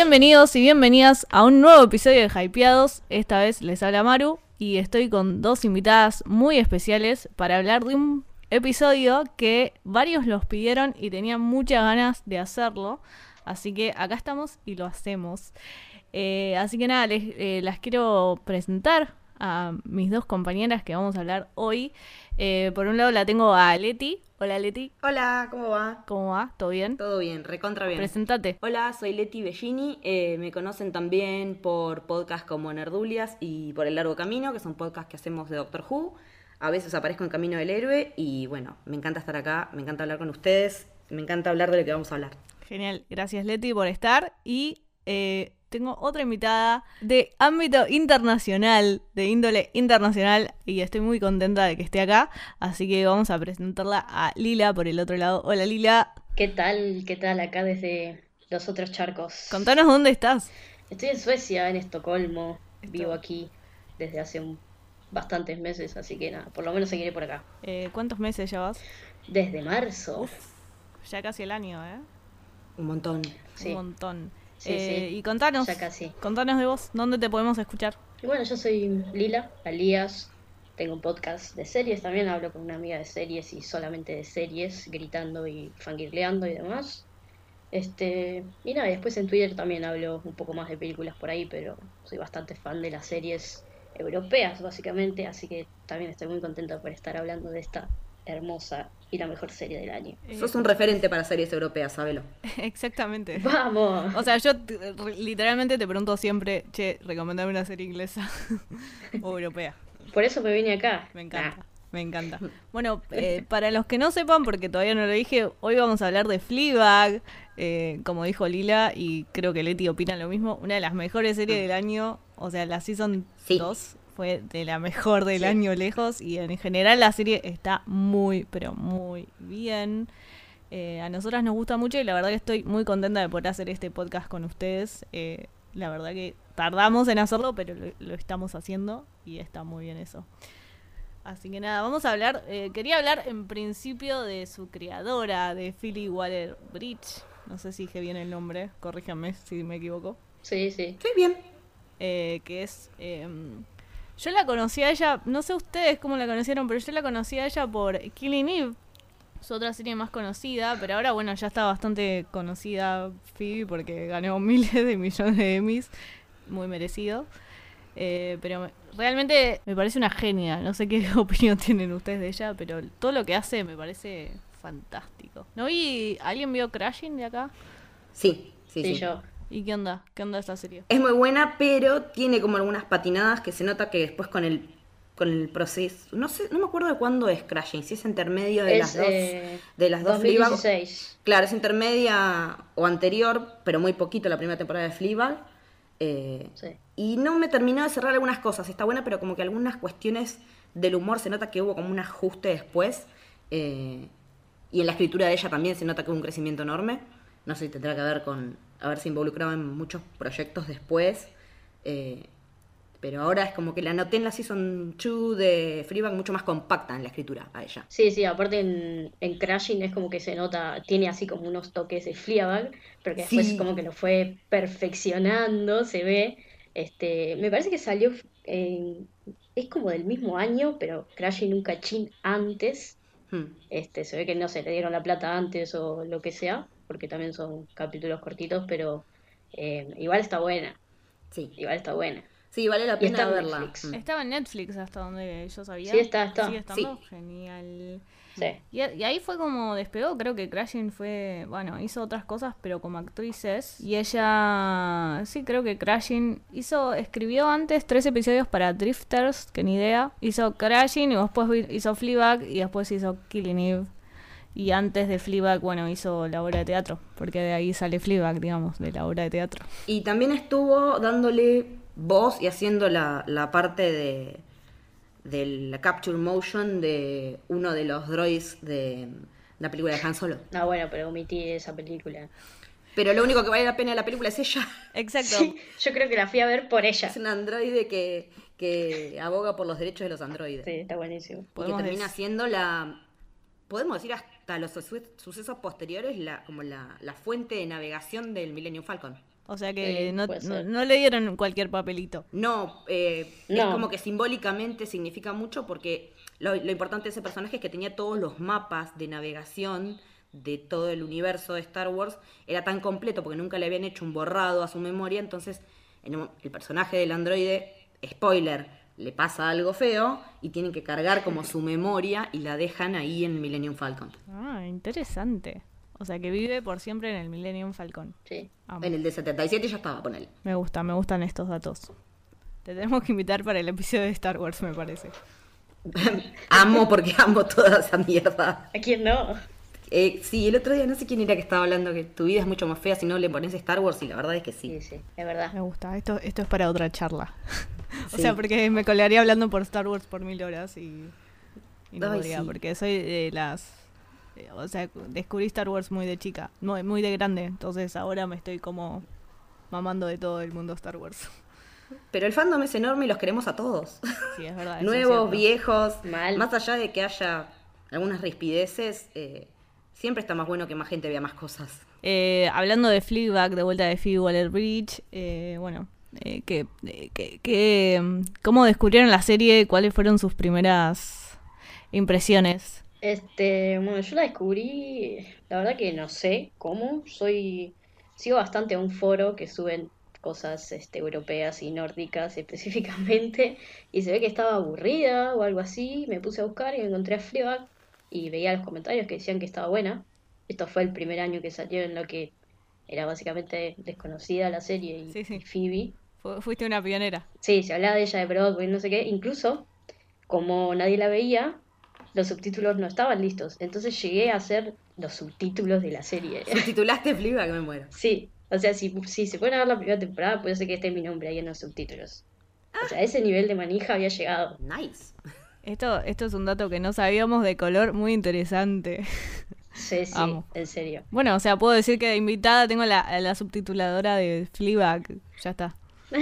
Bienvenidos y bienvenidas a un nuevo episodio de Hypeados. Esta vez les habla Maru y estoy con dos invitadas muy especiales para hablar de un episodio que varios los pidieron y tenían muchas ganas de hacerlo. Así que acá estamos y lo hacemos. Así que nada, las quiero presentar a mis dos compañeras que vamos a hablar hoy. Por un lado la tengo a Leti. Hola Leti. Hola, ¿cómo va? ¿Cómo va? ¿Todo bien? Todo bien, recontra bien. Presentate. Hola, soy Leti Bellini, me conocen también por podcasts como Nerdulias y por El Largo Camino, que son podcasts que hacemos de Doctor Who. A veces aparezco en Camino del Héroe y bueno, me encanta estar acá, me encanta hablar con ustedes, me encanta hablar de lo que vamos a hablar. Genial, gracias Leti por estar y tengo otra invitada de ámbito internacional, de índole internacional y estoy muy contenta de que esté acá, así que vamos a presentarla a Lila por el otro lado. Hola Lila. ¿Qué tal? ¿Qué tal acá desde los otros charcos? Contanos dónde estás. Estoy en Suecia, en Estocolmo. Vivo aquí desde hace bastantes meses, así que nada, por lo menos seguiré por acá. ¿Cuántos meses ya vas? Desde marzo. Uf, ya casi el año, ¿eh? Un montón. Sí. Un montón. Sí, sí. Y contanos de vos, ¿dónde te podemos escuchar? Y bueno, yo soy Lila, alias. Tengo un podcast de series también, hablo con una amiga de series y solamente de series, gritando y fangirleando y demás. Y nada, y después en Twitter también hablo un poco más de películas por ahí, pero soy bastante fan de las series europeas, básicamente, así que también estoy muy contenta por estar hablando de esta hermosa y la mejor serie del año. Sos un referente para series europeas, sabelo. Exactamente. ¡Vamos! O sea, yo literalmente te pregunto siempre, che, recomendame una serie inglesa o europea. Por eso me vine acá. Me encanta. Me encanta. Bueno, para los que no sepan, porque todavía no lo dije, hoy vamos a hablar de Fleabag, como dijo Lila, y creo que Leti opina lo mismo, una de las mejores series del año, o sea, la Season 2 fue de la mejor del año lejos, y en general la serie está muy, pero muy bien. A nosotras nos gusta mucho y la verdad que estoy muy contenta de poder hacer este podcast con ustedes. La verdad que tardamos en hacerlo, pero lo estamos haciendo y está muy bien eso. Así que nada, vamos a hablar, quería hablar en principio de su creadora, de Phoebe Waller-Bridge. No sé si dije bien el nombre, corríjanme si me equivoco. Sí, sí. Sí, bien. Que es... yo la conocí a ella, no sé ustedes cómo la conocieron, pero yo la conocí a ella por Killing Eve, su otra serie más conocida, pero ahora bueno, ya está bastante conocida Phoebe porque ganó miles de millones de Emmys, muy merecido. Pero realmente me parece una genia. No sé qué opinión tienen ustedes de ella, pero todo lo que hace me parece fantástico. ¿No vi? ¿Alguien vio Crashing de acá? Sí. Yo. ¿Y qué onda? ¿Qué onda esta serie? Es muy buena, pero tiene como algunas patinadas que se nota que después con el proceso, no sé, no me acuerdo de cuándo es Crashing, si es intermedio de las dos Fleabag. 2016. Claro, es intermedia o anterior, pero muy poquito la primera temporada de Fleabag. Sí. Y no me terminó de cerrar algunas cosas. Está buena, pero como que algunas cuestiones del humor se nota que hubo como un ajuste después. Y en la escritura de ella también se nota que hubo un crecimiento enorme. No sé si tendrá que ver con haberse involucrado en muchos proyectos después. Pero ahora es como que la noté en la Season 2 de Fleabag mucho más compacta en la escritura a ella. Sí, aparte en Crashing es como que se nota, tiene así como unos toques de Fleabag, pero que después como que lo fue perfeccionando, se ve. Me parece que salió, es como del mismo año, pero Crashing un cachín antes. Se ve que no se le dieron la plata antes o lo que sea, porque también son capítulos cortitos, pero igual está buena. Sí. Igual está buena. Sí, vale la Y pena está en verla. Netflix. Estaba en Netflix hasta donde yo sabía. Sí, está. ¿Sigue estando? Sí. Genial. Sí. Y ahí fue como despegó, creo que Crashing fue, bueno, hizo otras cosas, pero como actrices. Y ella, sí, creo que Crashing escribió antes 3 episodios para Drifters, que ni idea. Hizo Crashing y después hizo Fleabag y después hizo Killing Eve. Y antes de Fleabag, bueno, hizo la obra de teatro, porque de ahí sale Fleabag, digamos, de la obra de teatro. Y también estuvo dándole voz y haciendo la parte de la capture motion de uno de los droids de la película de Han Solo. No, bueno, pero omití esa película. Pero lo único que vale la pena de la película es ella. Exacto. Sí, yo creo que la fui a ver por ella. Es un androide que aboga por los derechos de los androides. Sí, está buenísimo. Y que termina siendo podemos decir hasta los sucesos posteriores, como la fuente de navegación del Millennium Falcon. O sea que puede ser. no le dieron cualquier papelito. No, es No. como que simbólicamente significa mucho porque lo importante de ese personaje es que tenía todos los mapas de navegación de todo el universo de Star Wars. Era tan completo porque nunca le habían hecho un borrado a su memoria. Entonces, el personaje del androide, spoiler, le pasa algo feo y tienen que cargar como su memoria y la dejan ahí en Millennium Falcon. Ah, interesante. O sea que vive por siempre en el Millennium Falcon. Sí. Amo. En el de 77 ya estaba, ponele. Me gustan estos datos. Te tenemos que invitar para el episodio de Star Wars, me parece. Amo porque amo toda esa mierda. ¿A quién no? Sí, el otro día no sé quién era que estaba hablando que tu vida es mucho más fea si no le pones Star Wars y la verdad es que sí. Sí, sí, es verdad. Me gusta. Esto es para otra charla. O Sí. sea, porque me colaría hablando por Star Wars por 1000 horas y no Ay, podría, sí. porque soy de las... o sea, descubrí Star Wars muy de chica, muy de grande. Entonces ahora me estoy como mamando de todo el mundo Star Wars. Pero el fandom es enorme y los queremos a todos. Sí, es verdad. eso es Nuevos, cierto. viejos. Mal. Más allá de que haya algunas rispideces, siempre está más bueno que más gente vea más cosas. Hablando de Fleabag, de vuelta de Phoebe Waller-Bridge, bueno, ¿cómo descubrieron la serie? ¿Cuáles fueron sus primeras impresiones? Bueno, yo la descubrí, la verdad que no sé cómo, sigo bastante a un foro que suben cosas europeas y nórdicas específicamente, y se ve que estaba aburrida o algo así, me puse a buscar y encontré a Fleabag y veía los comentarios que decían que estaba buena. Esto fue el primer año que salió en lo que era básicamente desconocida la serie y, Sí, sí. y Phoebe. Fuiste una pionera. Sí, se hablaba de ella de Broadway, no sé qué, incluso como nadie la veía, los subtítulos no estaban listos. Entonces llegué a hacer los subtítulos de la serie. Subtitulaste Fliba que me muero. Sí, o sea, si se pueden ver la primera temporada, puede ser que esté mi nombre ahí en los subtítulos. O sea, ese nivel de manija había llegado. Nice. Esto es un dato que no sabíamos de color muy interesante. Sí, sí, Amo. en serio. Bueno, o sea, puedo decir que de invitada tengo a la subtituladora de Fleabag. Ya está.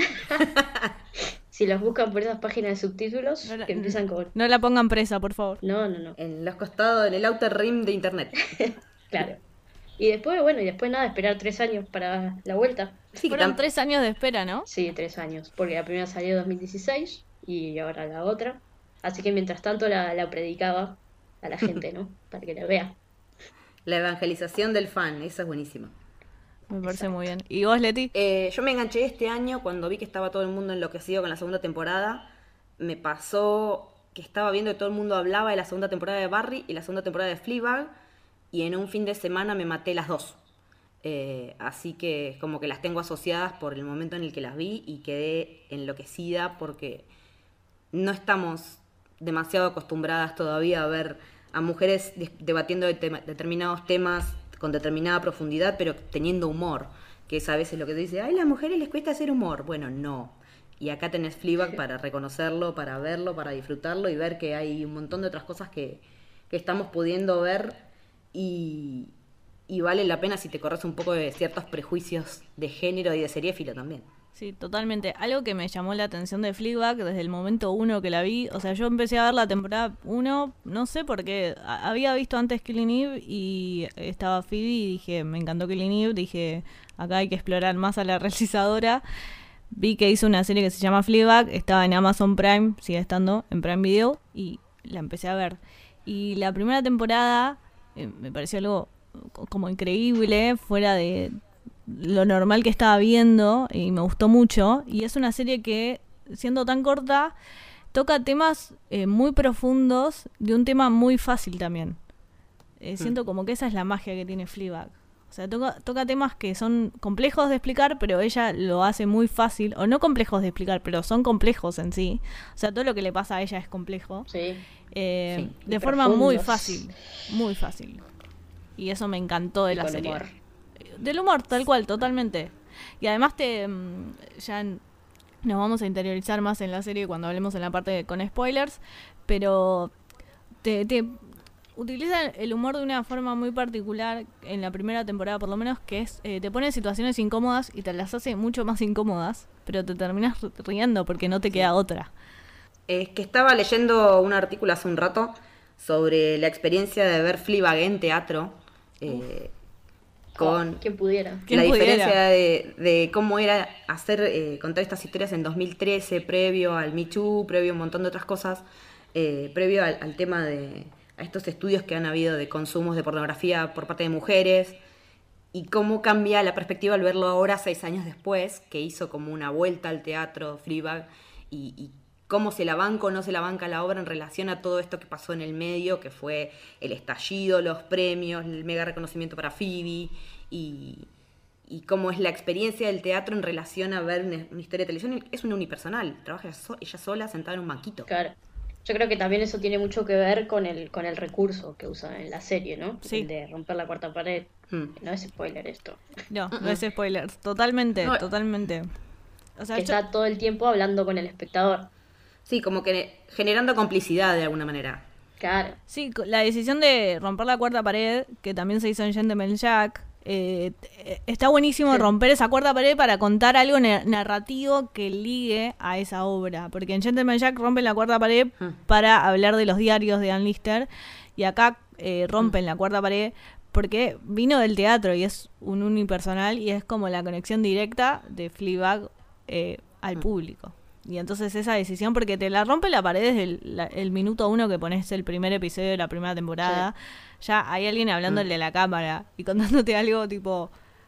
Si los buscan por esas páginas de subtítulos, No la- que empiezan con... No la pongan presa, por favor. No, no, no, En los costados, en el outer rim de internet. claro. Y después, bueno, y después nada, esperar 3 años para la vuelta. Sí, que Fueron 3 años de espera, ¿no? Sí, 3 años, porque la primera salió en 2016 y ahora la otra. Así que mientras tanto la predicaba a la gente, ¿no? Para que la vea. la evangelización del fan, esa es buenísima. Me parece muy bien. ¿Y vos, Leti? Yo me enganché este año cuando vi que estaba todo el mundo enloquecido con la segunda temporada. Me pasó que estaba viendo que todo el mundo hablaba de la segunda temporada de Barry y la segunda temporada de Fleabag, y en un fin de semana me maté las dos. Así que como que las tengo asociadas por el momento en el que las vi y quedé enloquecida porque no estamos demasiado acostumbradas todavía a ver a mujeres debatiendo determinados temas con determinada profundidad, pero teniendo humor, que es a veces lo que te dice, ay, a las mujeres les cuesta hacer humor. Bueno, no. Y acá tenés Fleabag para reconocerlo, para verlo, para disfrutarlo y ver que hay un montón de otras cosas que estamos pudiendo ver y vale la pena si te corres un poco de ciertos prejuicios de género y de seriéfilo también. Sí, totalmente. Algo que me llamó la atención de Fleabag desde el momento 1 que la vi, o sea, yo empecé a ver la temporada 1, no sé por qué, había visto antes Killing Eve y estaba Phoebe y dije, me encantó Killing Eve, dije, acá hay que explorar más a la realizadora. Vi que hizo una serie que se llama Fleabag, estaba en Amazon Prime, sigue estando en Prime Video y la empecé a ver. Y la primera temporada me pareció algo como increíble, fuera de lo normal que estaba viendo y me gustó mucho. Y es una serie que, siendo tan corta, toca temas muy profundos de un tema muy fácil también. Siento como que esa es la magia que tiene Fleabag. O sea, toca temas que son complejos de explicar, pero ella lo hace muy fácil. O no complejos de explicar, pero son complejos en sí. O sea, todo lo que le pasa a ella es complejo. Sí. De y forma muy profundos. fácil. Muy fácil. Y eso me encantó de Y la con serie. humor. Del humor, tal cual, totalmente. Y además nos vamos a interiorizar más en la serie cuando hablemos en la parte con spoilers, pero te utiliza el humor de una forma muy particular en la primera temporada por lo menos, que es te pone en situaciones incómodas y te las hace mucho más incómodas, pero te terminas riendo porque no te queda otra. Es que estaba leyendo un artículo hace un rato sobre la experiencia de ver Fleabag en teatro. con quien pudiera. ¿Quién la pudiera? diferencia de cómo era hacer contar estas historias en 2013, previo al Me Too, previo a un montón de otras cosas, previo al tema a estos estudios que han habido de consumos de pornografía por parte de mujeres, y cómo cambia la perspectiva al verlo ahora 6 años después, que hizo como una vuelta al teatro Fleabag, y cómo se la banca o no se la banca la obra en relación a todo esto que pasó en el medio, que fue el estallido, los premios, el mega reconocimiento para Phoebe, y cómo es la experiencia del teatro en relación a ver una historia de televisión. Es una unipersonal, trabaja ella sola sentada en un banquito. Claro. Yo creo que también eso tiene mucho que ver con el recurso que usa en la serie, ¿no? Sí. El de romper la cuarta pared. No es spoiler esto. No, no es spoiler. Totalmente, No. totalmente. O sea, Que está todo el tiempo hablando con el espectador. Sí, como que generando complicidad de alguna manera. Claro. sí, la decisión de romper la cuarta pared, que también se hizo en Gentleman Jack, está buenísimo romper esa cuarta pared para contar algo narrativo que ligue a esa obra. Porque en Gentleman Jack rompen la cuarta pared para hablar de los diarios de Ann Lister, y acá rompen la cuarta pared porque vino del teatro y es un unipersonal y es como la conexión directa de Fleabag al público. Y entonces esa decisión, porque te la rompe la pared desde el minuto 1 que pones el primer episodio de la primera temporada, ya hay alguien hablándole a la cámara y contándote algo tipo,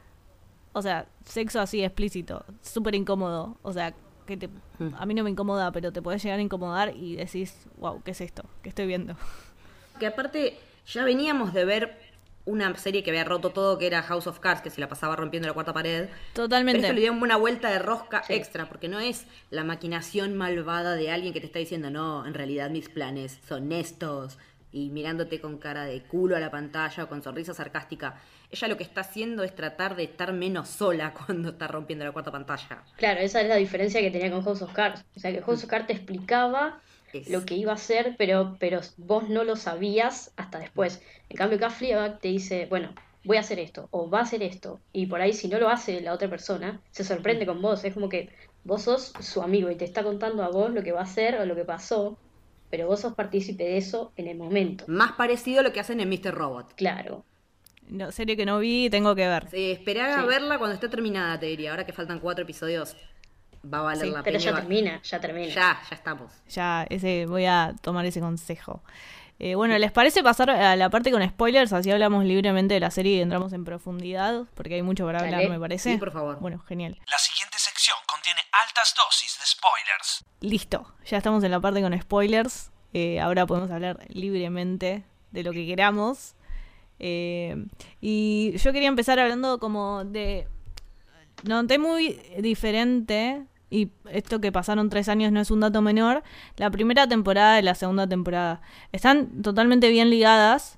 o sea, sexo así explícito, súper incómodo, o sea, que a mí no me incomoda, pero te podés llegar a incomodar y decís, wow, ¿qué es esto? ¿Qué estoy viendo? Que aparte ya veníamos de ver una serie que había roto todo, que era House of Cards, que se la pasaba rompiendo la cuarta pared. Totalmente. Pero esto le dio una vuelta de rosca extra, porque no es la maquinación malvada de alguien que te está diciendo, no, en realidad mis planes son estos, y mirándote con cara de culo a la pantalla o con sonrisa sarcástica. Ella lo que está haciendo es tratar de estar menos sola cuando está rompiendo la cuarta pantalla. Claro, esa es la diferencia que tenía con House of Cards. O sea, que House of Cards te explicaba lo que iba a hacer, pero vos no lo sabías hasta después. En cambio, acá Fleabag te dice, bueno, voy a hacer esto, o va a hacer esto. Y por ahí, si no lo hace la otra persona, se sorprende con vos. Es como que vos sos su amigo y te está contando a vos lo que va a hacer o lo que pasó, pero vos sos partícipe de eso en el momento. Más parecido a lo que hacen en Mr. Robot. Claro. No, serie que no vi, tengo que ver. Esperá a verla cuando esté terminada, te diría. Ahora que faltan 4 episodios, va a valer la Pero pena. ya termina. Ya estamos. Ya, voy a tomar ese consejo. Bueno, ¿les parece pasar a la parte con spoilers? Así hablamos libremente de la serie y entramos en profundidad, porque hay mucho para hablar, me parece. Sí, por favor. Bueno, genial. La siguiente sección contiene altas dosis de spoilers. Listo, ya estamos en la parte con spoilers. Ahora podemos hablar libremente de lo que queramos. Y yo quería empezar hablando como de... Noté muy diferente, y esto que pasaron 3 años no es un dato menor, la primera temporada y la segunda temporada. Están totalmente bien ligadas,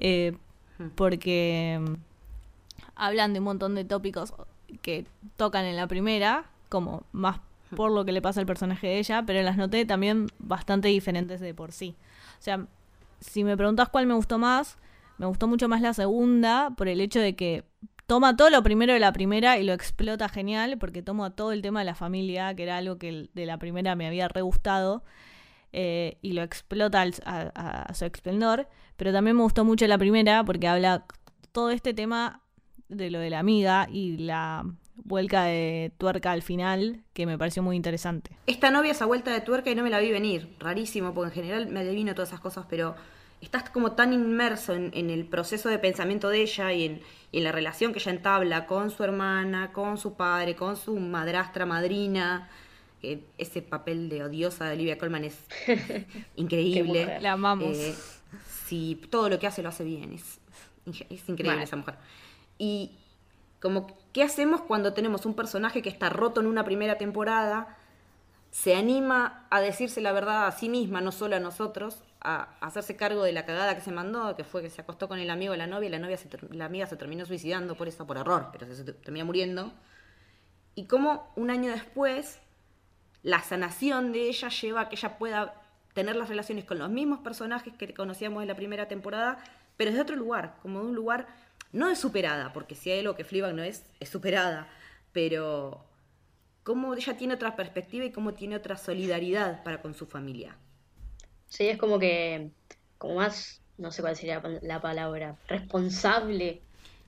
porque hablan de un montón de tópicos que tocan en la primera, como más por lo que le pasa al personaje de ella, pero las noté también bastante diferentes de por sí. O sea, si me preguntas cuál me gustó más, me gustó mucho más la segunda, por el hecho de que toma todo lo primero de la primera y lo explota genial, porque toma todo el tema de la familia, que era algo que de la primera me había re gustado, y lo explota a su esplendor. Pero también me gustó mucho la primera, porque habla todo este tema de lo de la amiga y la vuelca de tuerca al final, que me pareció muy interesante. Esta novia, esa vuelta de tuerca, y no me la vi venir. Rarísimo, porque en general me adivino todas esas cosas, pero estás como tan inmerso en el proceso de pensamiento de ella y en la relación que ella entabla con su hermana, con su padre, con su madrastra, madrina. Ese papel de odiosa de Olivia Colman es increíble. La amamos. Sí, todo lo que hace lo hace bien. Es increíble esa mujer. Y como, ¿qué hacemos cuando tenemos un personaje que está roto en una primera temporada, se anima a decirse la verdad a sí misma, no solo a nosotros, a hacerse cargo de la cagada que se mandó, que fue que se acostó con el amigo de la novia, la amiga se terminó suicidando por error, pero se termina muriendo? Y cómo un año después la sanación de ella lleva a que ella pueda tener las relaciones con los mismos personajes que conocíamos en la primera temporada, pero desde otro lugar, como de un lugar no de superada, porque si hay algo que Fleabag no es superada, pero cómo ella tiene otra perspectiva y cómo tiene otra solidaridad para con su familia. Sí, es como que, como más, no sé cuál sería la palabra, responsable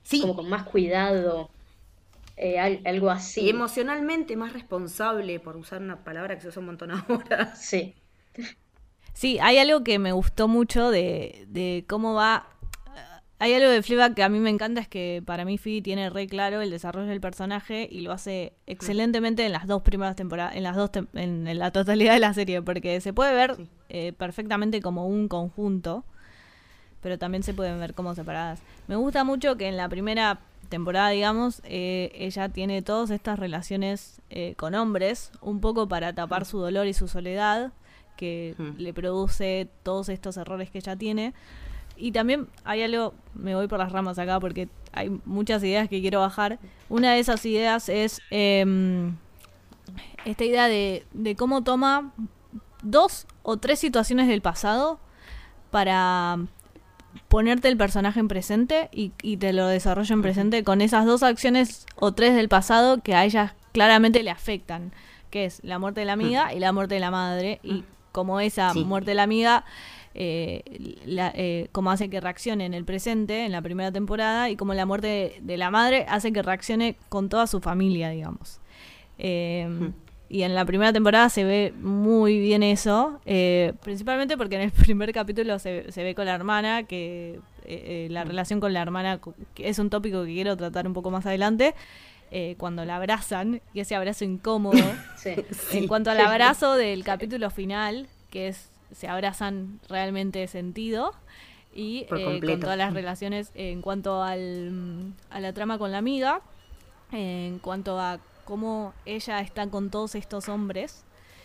Sí. como con más cuidado, algo Y así. emocionalmente más responsable, por usar una palabra que se usa un montón ahora. Sí, Sí, hay algo que me gustó mucho de cómo va. Hay algo de Fleabag que a mí me encanta, es que para mí Phoebe tiene re claro el desarrollo del personaje y lo hace excelentemente en las dos primeras temporadas, en la totalidad de la serie, porque se puede ver perfectamente como un conjunto, pero también se pueden ver como separadas. Me gusta mucho que en la primera temporada, digamos, ella tiene todas estas relaciones con hombres, un poco para tapar su dolor y su soledad, que le produce todos estos errores que ella tiene. Y también hay algo, me voy por las ramas acá porque hay muchas ideas que quiero bajar. Una de esas ideas es esta idea de cómo toma 2 o 3 situaciones del pasado para ponerte el personaje en presente y te lo desarrolla en presente con esas 2 acciones o 3 del pasado que a ella claramente le afectan, que es la muerte de la amiga y la muerte de la madre. Y como esa muerte de la amiga... como hace que reaccione en el presente, en la primera temporada, y como la muerte de la madre hace que reaccione con toda su familia, digamos. Y en la primera temporada se ve muy bien eso, principalmente porque en el primer capítulo se ve con la hermana, que la relación con la hermana que es un tópico que quiero tratar un poco más adelante, cuando la abrazan, y ese abrazo incómodo. sí. En cuanto al abrazo del capítulo final, que es se abrazan realmente de sentido, y con todas las relaciones en cuanto a la trama con la amiga, en cuanto a cómo ella está con todos estos hombres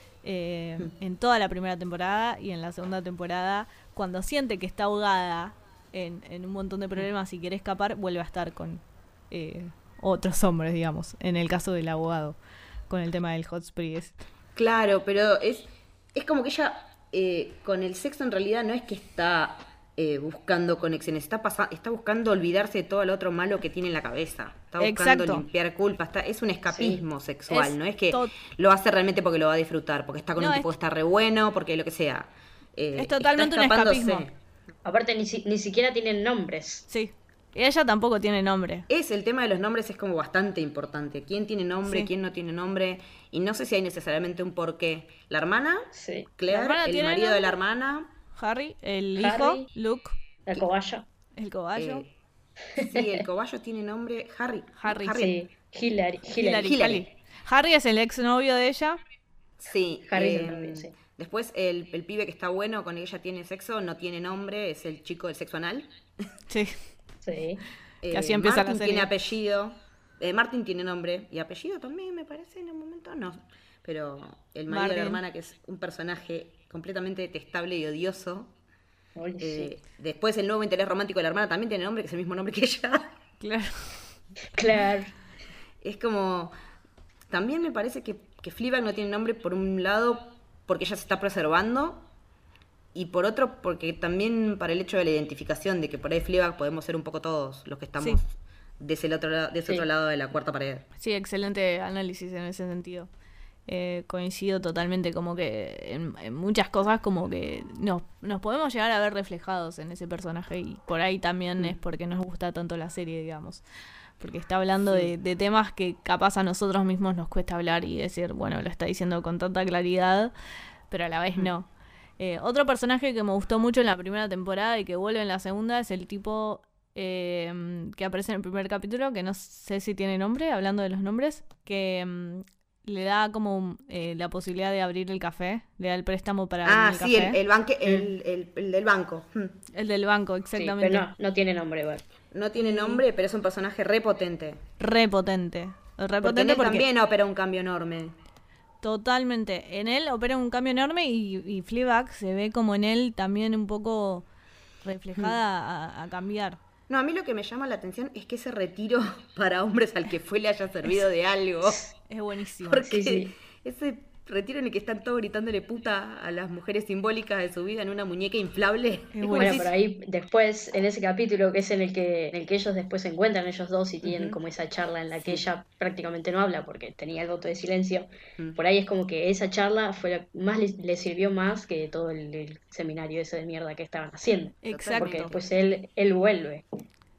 en toda la primera temporada, y en la segunda temporada cuando siente que está ahogada en un montón de problemas y quiere escapar, vuelve a estar con otros hombres, digamos, en el caso del abogado, con el tema del hot spree. Claro, pero es como que ella con el sexo en realidad no es que está buscando conexiones, está buscando olvidarse de todo lo otro malo que tiene en la cabeza, está buscando limpiar culpa, es un escapismo sexual, no es que lo hace realmente porque lo va a disfrutar, porque está con un tipo que está re bueno, porque lo que sea. Es totalmente un escapismo. Aparte ni siquiera tienen nombres. Sí. Y ella tampoco tiene nombre. El tema de los nombres es como bastante importante. ¿Quién tiene nombre? ¿Quién no tiene nombre? Y no sé si hay necesariamente un porqué. La hermana, Claire, el marido de la hermana, Harry, el hijo, Luke, el cobayo. El cobayo. Sí, el cobayo tiene nombre. Harry. Sí. Hillary. Harry es el exnovio de ella. Sí. Harry es el novio, sí. Después el pibe que está bueno, con ella tiene sexo, no tiene nombre, es el chico del sexo anal. Sí. Sí. Que así empieza Martin la serie. Tiene apellido. Martin tiene nombre y apellido también, me parece, en un momento. No. Pero el marido de la hermana, que es un personaje completamente detestable y odioso. Después el nuevo interés romántico de la hermana también tiene nombre, que es el mismo nombre que ella. Claro. Es como... También me parece que Fleabag no tiene nombre, por un lado, porque ella se está preservando, y por otro, porque también para el hecho de la identificación, de que por ahí Fleabag podemos ser un poco todos los que estamos de ese otro lado de la cuarta pared. Sí, excelente análisis en ese sentido. Coincido totalmente, como que en muchas cosas como que nos podemos llegar a ver reflejados en ese personaje, y por ahí también es porque nos gusta tanto la serie, digamos, porque está hablando de temas que capaz a nosotros mismos nos cuesta hablar y decir, bueno, lo está diciendo con tanta claridad, pero a la vez no. Otro personaje que me gustó mucho en la primera temporada y que vuelve en la segunda es el tipo que aparece en el primer capítulo, que no sé si tiene nombre, hablando de los nombres, que le da como la posibilidad de abrir el café, le da el préstamo para abrir el café. El del banco. El del banco, exactamente. Sí, pero no tiene nombre, igual. No tiene nombre, pero es un personaje repotente. Repotente. Porque en él también opera un cambio enorme. Totalmente. En él opera un cambio enorme y Fleabag se ve como en él también un poco reflejada a cambiar. No, a mí lo que me llama la atención es que ese retiro para hombres al que fue le haya servido de algo. Es buenísimo. Porque ese retiro en el que están todos gritándole puta a las mujeres simbólicas de su vida en una muñeca inflable. Bueno, por ahí después, en ese capítulo que es en el que ellos después se encuentran ellos dos y tienen como esa charla en la que ella prácticamente no habla porque tenía el voto de silencio, por ahí es como que esa charla fue la más le sirvió más que todo el seminario ese de mierda que estaban haciendo. Exacto. Porque después él vuelve.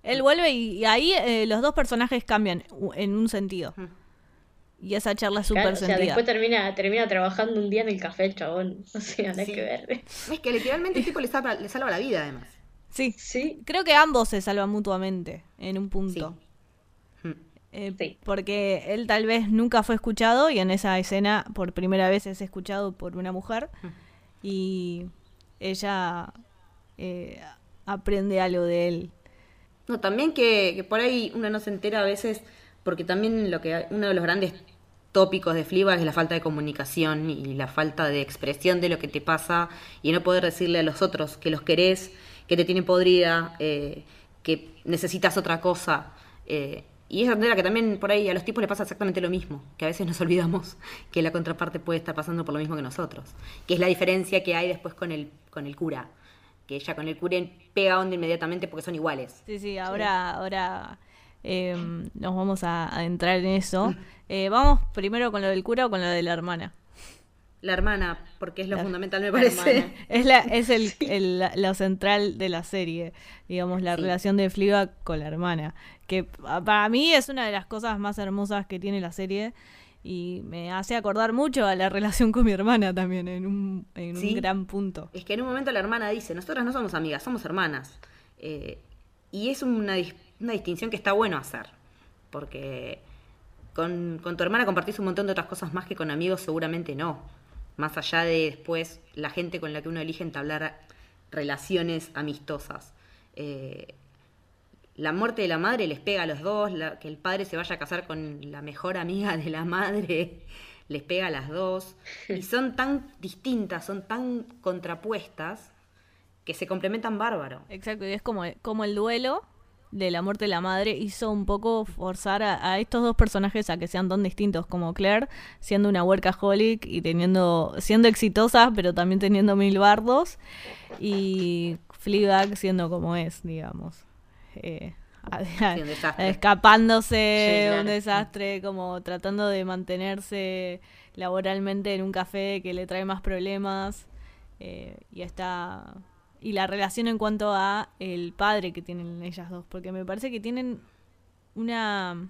Él vuelve y ahí los dos personajes cambian en un sentido. Y esa charla es súper Claro, o sea, sentida. después termina trabajando un día en el café el chabón. O sea, nada Sí. que ver. Es que literalmente el tipo le salva la vida, además. Sí. Sí, Creo que ambos se salvan mutuamente en un punto. Sí. sí. Porque él tal vez nunca fue escuchado y en esa escena por primera vez es escuchado por una mujer y ella aprende algo de él. No, también que por ahí uno no se entera a veces, porque también uno de los grandes tópicos de Fleabag es la falta de comunicación y la falta de expresión de lo que te pasa y no poder decirle a los otros que los querés, que te tienen podrida, que necesitas otra cosa. Y es entender que también por ahí a los tipos les pasa exactamente lo mismo, que a veces nos olvidamos que la contraparte puede estar pasando por lo mismo que nosotros, que es la diferencia que hay después con el cura, que ella con el cura pega onda inmediatamente porque son iguales. Sí, ahora nos vamos a entrar en eso. Vamos primero con lo del cura o con lo de la hermana. La hermana, porque es lo fundamental me la parece. hermana. Es lo central de la serie, digamos, la Sí. relación de Fleabag con la hermana, que para mí es una de las cosas más hermosas que tiene la serie y me hace acordar mucho a la relación con mi hermana también en un Sí. gran punto. Es que en un momento la hermana dice, nosotras no somos amigas, somos hermanas. Y es una distinción que está bueno hacer, porque con tu hermana compartís un montón de otras cosas más que con amigos seguramente no. Más allá de después la gente con la que uno elige entablar relaciones amistosas. La muerte de la madre les pega a los dos, que el padre se vaya a casar con la mejor amiga de la madre les pega a las dos. Y son tan distintas, son tan contrapuestas que se complementan bárbaro. Exacto, y es como el duelo de la muerte de la madre hizo un poco forzar a estos dos personajes a que sean tan distintos, como Claire siendo una workaholic y siendo exitosa pero también teniendo 1000 bardos, y Fleabag siendo como es, digamos, un desastre. escapándose, Sí, claro. un desastre, como tratando de mantenerse laboralmente en un café que le trae más problemas, y la relación en cuanto a el padre que tienen ellas dos, porque me parece que tienen una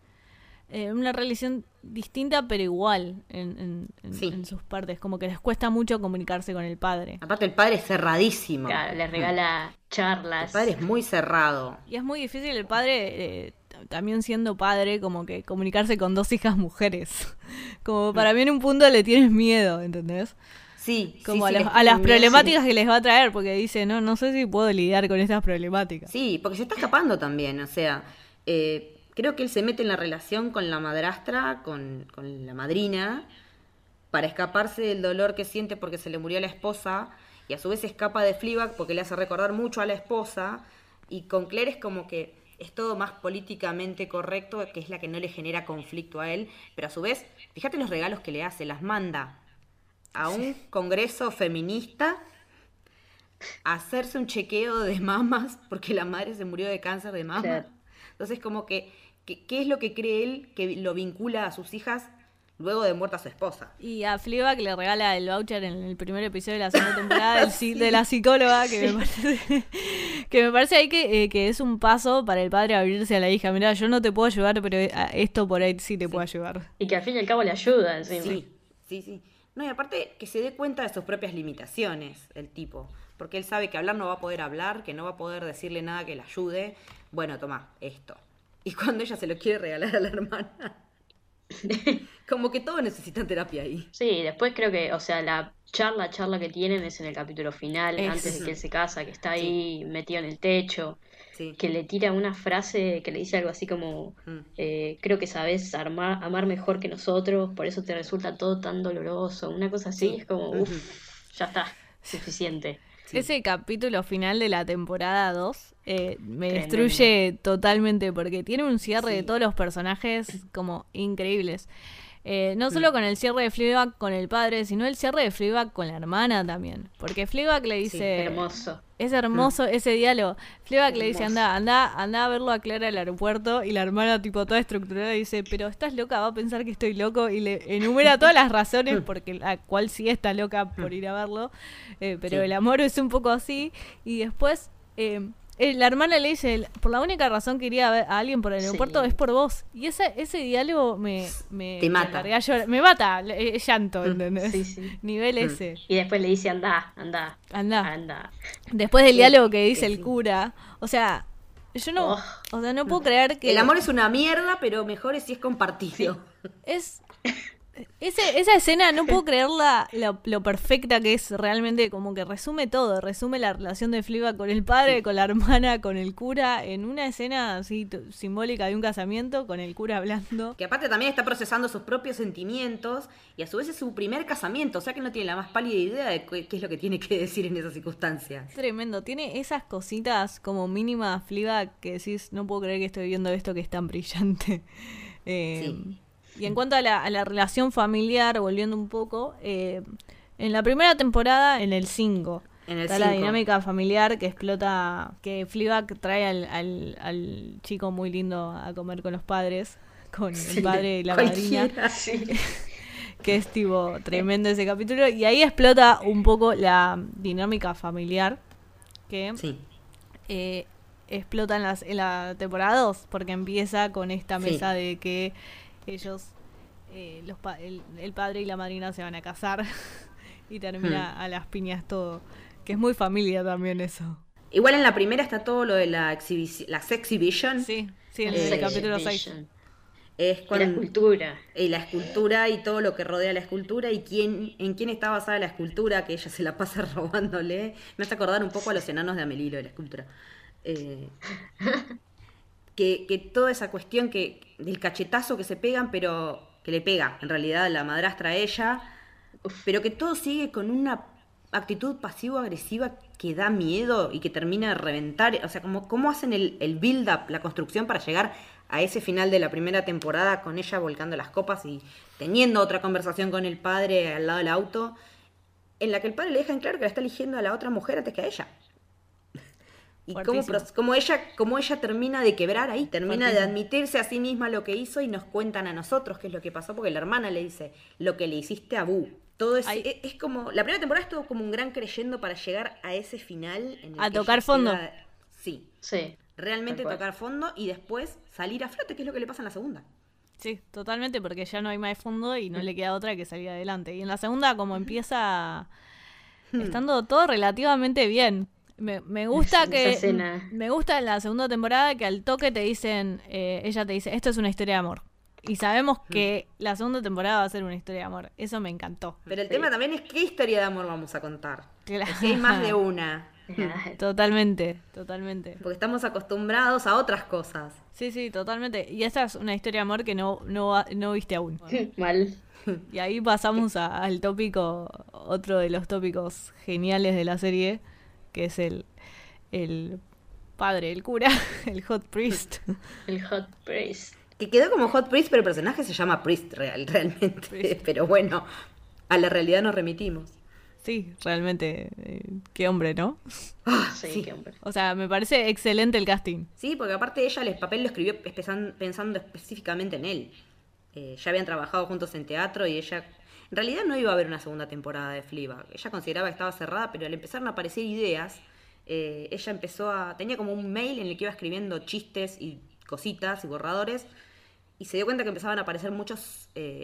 relación distinta pero igual Sí. en sus partes, como que les cuesta mucho comunicarse con el padre. Aparte el padre es cerradísimo. Claro, le regala El charlas. padre es muy cerrado. Y es muy difícil el padre, también siendo padre, como que comunicarse con dos hijas mujeres. Como para mí en un punto le tienes miedo, ¿entendés? Sí, Como sí, a les las tiene miedo, problemáticas que les va a traer, porque dice, no sé si puedo lidiar con estas problemáticas. Sí, porque se está escapando también, o sea, creo que él se mete en la relación con la madrastra, con la madrina, para escaparse del dolor que siente porque se le murió la esposa, y a su vez escapa de Fleabag porque le hace recordar mucho a la esposa, y con Claire es como que es todo más políticamente correcto, que es la que no le genera conflicto a él, pero a su vez, fíjate los regalos que le hace, las manda a un congreso feminista a hacerse un chequeo de mamas porque la madre se murió de cáncer de mama. Claro. Entonces como que ¿qué es lo que cree él que lo vincula a sus hijas luego de muerta su esposa? Y a Fleabag le regala el voucher en el primer episodio de la segunda temporada de la psicóloga, que me parece ahí que es un paso para el padre a abrirse a la hija. Mirá, yo no te puedo ayudar, pero esto por ahí sí te puedo ayudar. Y que al fin y al cabo le ayuda encima. Sí. No, y aparte que se dé cuenta de sus propias limitaciones, el tipo. Porque él sabe que hablar no va a poder hablar, que no va a poder decirle nada que le ayude. Bueno, toma, esto. Y cuando ella se lo quiere regalar a la hermana, como que todos necesitan terapia ahí. Sí, después creo que, o sea, la charla que tienen es en el capítulo final, antes de que él se casa, que está ahí metido en el techo, Sí. que le tira una frase que le dice algo así como, creo que sabes amar mejor que nosotros, por eso te resulta todo tan doloroso, una cosa así, Sí. es como, uff, ya está, suficiente. Sí. Ese capítulo final de la temporada 2 me Tremendo. destruye totalmente porque tiene un cierre Sí. de todos los personajes como increíbles. No solo con el cierre de Fleabag con el padre, sino el cierre de Fleabag con la hermana también. Porque Fleabag le dice... Hermoso. Es hermoso ese diálogo. Fleabag le dice, Hermoso. anda a verlo a Clara al aeropuerto, y la hermana tipo toda estructurada dice, pero estás loca, va a pensar que estoy loco, y le enumera todas las razones porque la cual sí está loca por ir a verlo, pero Sí. el amor es un poco así, y después la hermana le dice, por la única razón que iría a ver a alguien por el aeropuerto es por vos. Y ese diálogo me Te mata. largué a llorar. Me mata, es llanto, ¿entendés? Sí. Nivel ese. Y después le dice, anda. Después del diálogo que dice que el sí. cura, o sea, yo no, Oh. o sea, no puedo creer que El amor es una mierda, pero mejor es si es compartido. es esa escena no puedo creer lo perfecta que es realmente, como que resume todo, resume la relación de Fleabag con el padre, con la hermana, con el cura, en una escena así simbólica de un casamiento, con el cura hablando. Que aparte también está procesando sus propios sentimientos y a su vez es su primer casamiento, o sea que no tiene la más pálida idea de qué es lo que tiene que decir en esas circunstancias. Tremendo, tiene esas cositas como mínimas Fleabag que decís, no puedo creer que estoy viendo esto que es tan brillante. Sí. Y en cuanto a la relación familiar, volviendo un poco, en la primera temporada, en el 5, está la 5. dinámica familiar que explota, que Fleabag trae al chico muy lindo a comer con los padres, con el padre y la madrina, Cualquiera. Sí. que es tipo tremendo ese capítulo, y ahí explota un poco la dinámica familiar que Sí. explota en la temporada 2, porque empieza con esta mesa de que ellos, el padre y la madrina se van a casar y termina a las piñas todo, que es muy familia también eso. Igual en la primera está todo lo de la Sexhibition. Sí, en el capítulo 6. Es Y cuando, la escultura. y la escultura y todo lo que rodea la escultura y en quién está basada la escultura, que ella se la pasa robándole. Me hace acordar un poco a los enanos de Amelie, lo de la escultura. Que toda esa cuestión del cachetazo que se pegan, pero que le pega en realidad la madrastra a ella, pero que todo sigue con una actitud pasivo-agresiva que da miedo y que termina de reventar. O sea, ¿cómo hacen el build-up, la construcción para llegar a ese final de la primera temporada con ella volcando las copas y teniendo otra conversación con el padre al lado del auto, en la que el padre le deja en claro que la está eligiendo a la otra mujer antes que a ella? Y cómo ella termina de quebrar ahí, termina de admitirse a sí misma lo que hizo y nos cuentan a nosotros qué es lo que pasó, porque la hermana le dice, lo que le hiciste a Boo. Todo es como, la primera temporada es todo como un gran creyendo para llegar a ese final. En el A que tocar ella fondo. Sí. Realmente Tal cual. tocar fondo y después salir a flote, que es lo que le pasa en la segunda. Sí, totalmente, porque ya no hay más fondo y no le queda otra que salir adelante. Y en la segunda, como empieza estando todo relativamente bien. Me gusta Esa que escena. me gusta en la segunda temporada que al toque te dicen, ella te dice, esto es una historia de amor. Y sabemos que la segunda temporada va a ser una historia de amor. Eso me encantó. Pero el Sí. tema también es qué historia de amor vamos a contar. Claro. Si hay más de una. Totalmente. Porque estamos acostumbrados a otras cosas. Sí, totalmente. Y esta es una historia de amor que no viste aún. Mal. Y ahí pasamos al tópico, otro de los tópicos geniales de la serie, que es el padre, el cura, el hot priest. El hot priest. Que quedó como Hot Priest, pero el personaje se llama Priest realmente. Priest. Pero bueno, a la realidad nos remitimos. Sí, realmente, qué hombre, ¿no? Sí, qué hombre. O sea, me parece excelente el casting. Sí, porque aparte ella el papel lo escribió pensando específicamente en él. Ya habían trabajado juntos en teatro y ella... En realidad no iba a haber una segunda temporada de Fleabag. Ella consideraba que estaba cerrada, pero al empezar a aparecer ideas, ella empezó tenía como un mail en el que iba escribiendo chistes y cositas y borradores, y se dio cuenta que empezaban a aparecer muchos